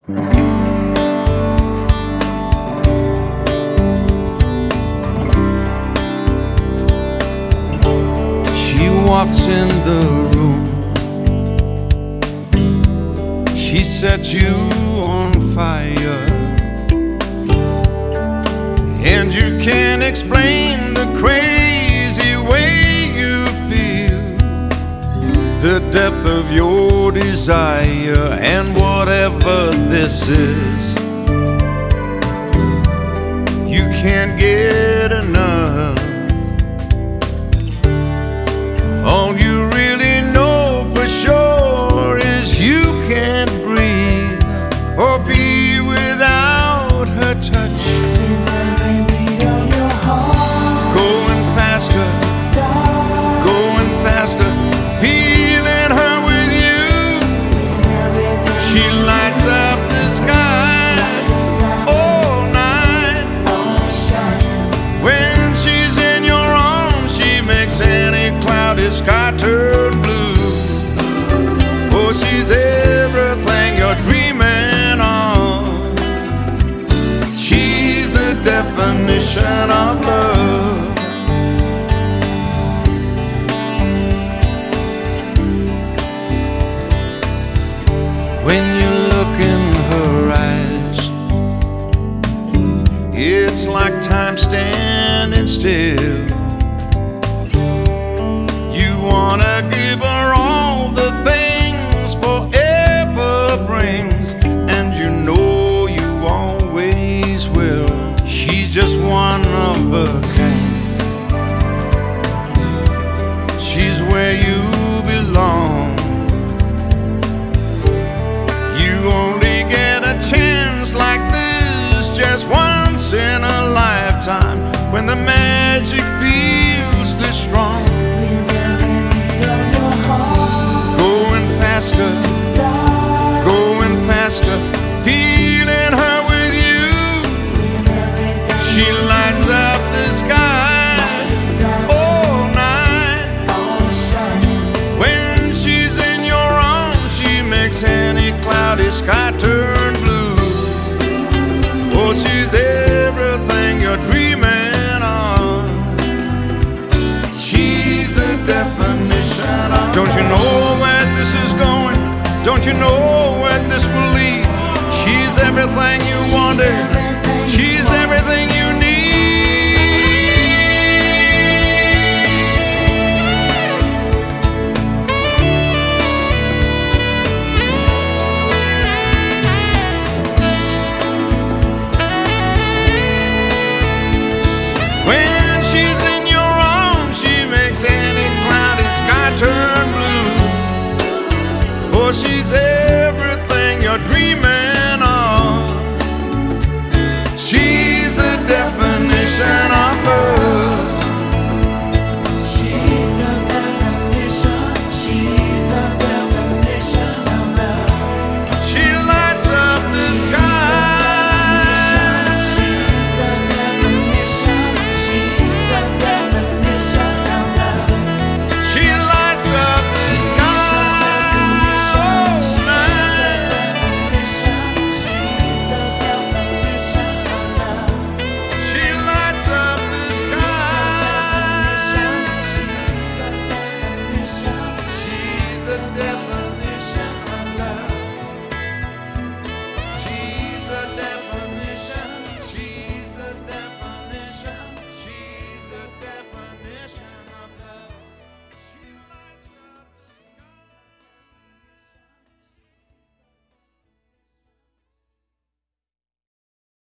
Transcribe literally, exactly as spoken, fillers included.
She walks in the room, she sets you on fire, and you can't explain the crazy way you feel, the depth of your desire. And whatever this is, you can't get enough. All you really know for sure is you can't breathe or be without her touch. Going faster, going faster, feeling her with you. She lights up the sky all night. When she's in your arms, she makes any cloudy sky turn blue. Oh, she's everything you're dreaming of. She's the definition of love. When you look in her eyes, it's like time standing still. You wanna give her all the things forever brings, and you know you always will. She's just one of a kind. She's where you belong. You only get a chance like this just once in a lifetime, when the magic feels this strong. Going faster, going faster, feeling her with you. She lights up the sky all night. When she's in your arms, she makes any cloudy sky turn blue. Oh, she's everything you're dreaming of. She's the definition of. Don't you know where this is going? Don't you know where this will